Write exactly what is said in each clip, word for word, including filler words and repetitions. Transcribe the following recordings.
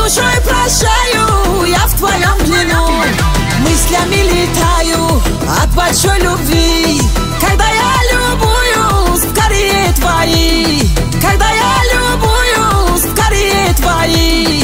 душой прощаю, я в твоем плену. Мыслями летаю от большой любви. Когда я любуюсь в карие твои, когда я любуюсь в карие твои.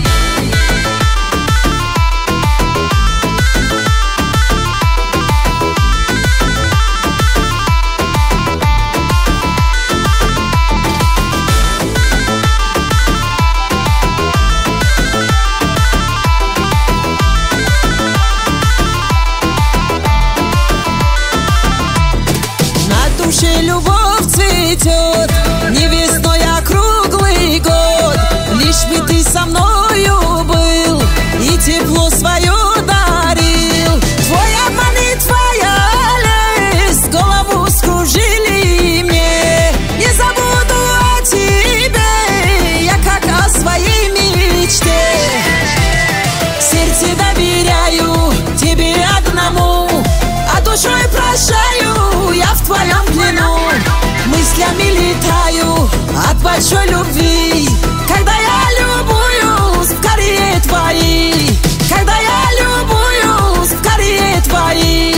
Любовь цветет не весной, а круглый год. Лишь бы ты со мною был и тепло свое дарил. Твой обман и твоя лесть голову скружили мне. Не забуду о тебе, я как о своей мечте. В сердце доверяю тебе одному, а душой прощаю, я в твоем плену. Мыслями летаю от большой любви. Когда я любуюсь в карие твои, когда я любуюсь в карие твои.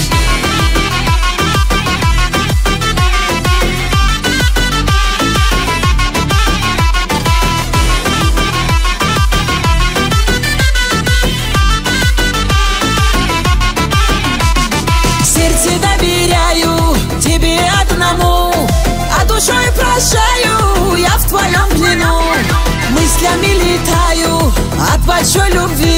Сердце доверяю тебе одному, а душой прощаю, я в твоем плену. Мыслями летаю от большой любви.